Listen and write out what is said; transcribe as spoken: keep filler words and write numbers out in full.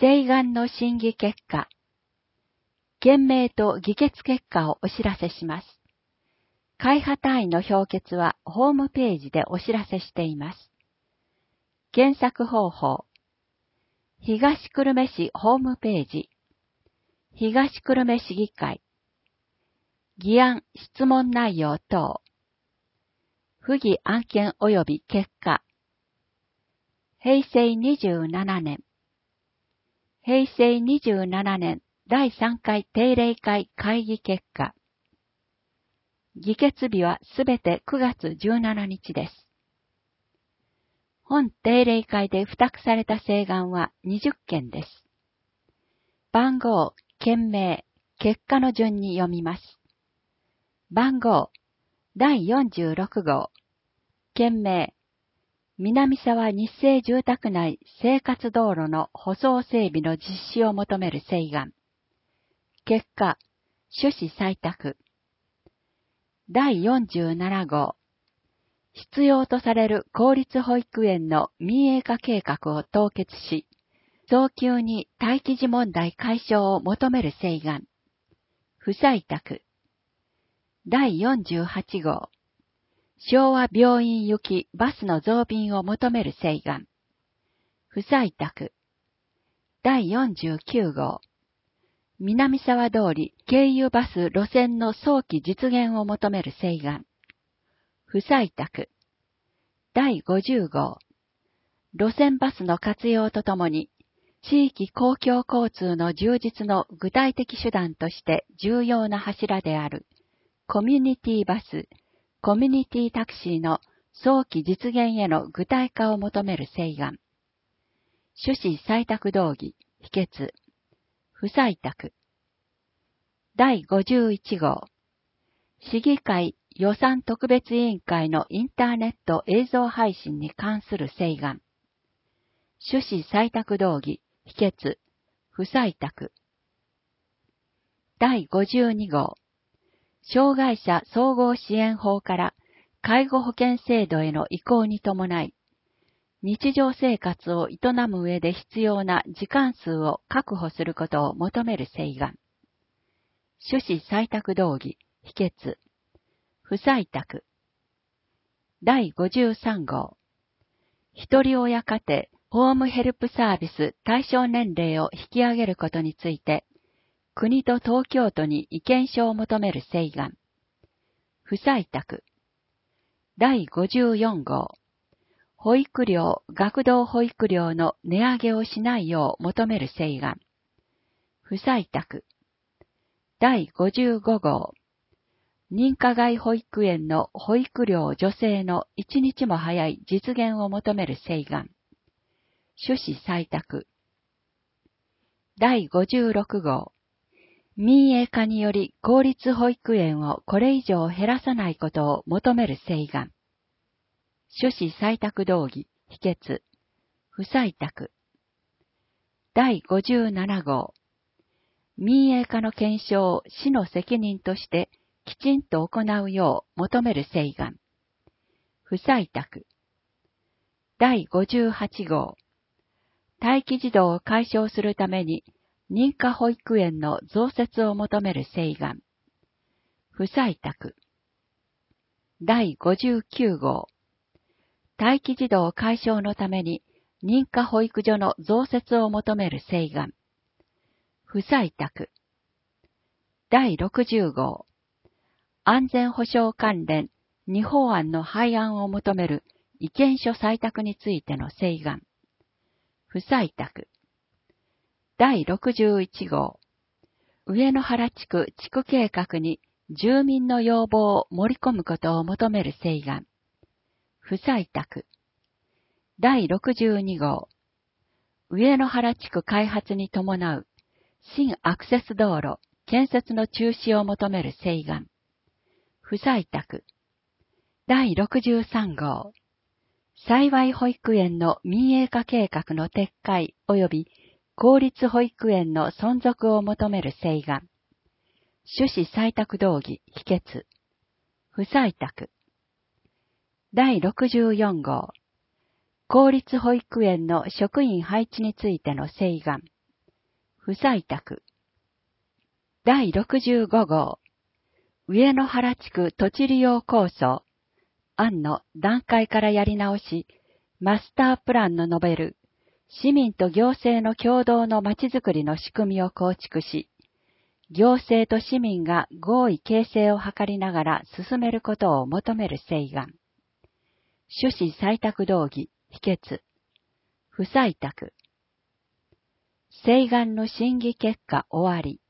請願の審議結果、件名と議決結果をお知らせします。会派単位の評決はホームページでお知らせしています。検索方法、東久留米市ホームページ、東久留米市議会、議案・質問内容等、不議案件及び結果、平成にじゅうななねん、平成にじゅうななねんだいさんかい定例会会議結果、議決日はすべてくがつじゅうしちにちです。本定例会で付託された請願はにじゅっけんです。番号、件名、結果の順に読みます。番号、だいよんじゅうろくごう、件名、南沢日生住宅内生活道路の舗装整備の実施を求める請願。結果、趣旨採択。だいよんじゅうななごう、必要とされる公立保育園の民営化計画を凍結し、早急に待機児問題解消を求める請願。不採択。だいよんじゅうはちごう、昭和病院行きバスの増便を求める請願。不採択。だいよんじゅうきゅうごう、南沢通り経由バス路線の早期実現を求める請願。不採択。だいごじゅうごう、路線バスの活用とともに、地域公共交通の充実の具体的手段として重要な柱である、コミュニティバス、コミュニティタクシーの早期実現への具体化を求める請願。趣旨採択動議、否決。不採択。だいごじゅういちごう、市議会予算特別委員会のインターネット映像配信に関する請願。趣旨採択動議、否決。不採択。だいごじゅうにごう、障害者総合支援法から介護保険制度への移行に伴い、日常生活を営む上で必要な時間数を確保することを求める請願。趣旨採択動議、否決。不採択。だいごじゅうさんごう、一人親家庭ホームヘルプサービス対象年齢を引き上げることについて、国と東京都に意見書を求める請願。不採択。だいごじゅうよんごう、保育料、学童保育料の値上げをしないよう求める請願。不採択。だいごじゅうごごう、認可外保育園の保育料助成の一日も早い実現を求める請願。趣旨採択。だいごじゅうろくごう、民営化により公立保育園をこれ以上減らさないことを求める請願。趣旨採択動議、否決。不採択。だいごじゅうななごう、民営化の検証を市の責任としてきちんと行うよう求める請願。不採択。だいごじゅうはちごう、待機児童を解消するために認可保育園の増設を求める請願。不採択。だいごじゅうきゅうごう、待機児童解消のために認可保育所の増設を求める請願。不採択。だいろくじゅうごう、安全保障関連に法案の廃案を求める意見書採択についての請願。不採択。だいろくじゅういちごう、上野原地区地区計画に住民の要望を盛り込むことを求める請願。不採択。だいろくじゅうにごう、上野原地区開発に伴う新アクセス道路建設の中止を求める請願。不採択。だいろくじゅうさんごう、幸い保育園の民営化計画の撤回及び公立保育園の存続を求める請願。趣旨採択動議、否決。不採択。だいろくじゅうよんごう、公立保育園の職員配置についての請願。 不採択。だいろくじゅうご号、上野原地区土地利用構想、案の段階からやり直し、マスタープランの述べる、市民と行政の共同のまちづくりの仕組みを構築し、行政と市民が合意形成を図りながら進めることを求める請願。趣旨採択動議、否決。不採択。請願の審議結果終わり。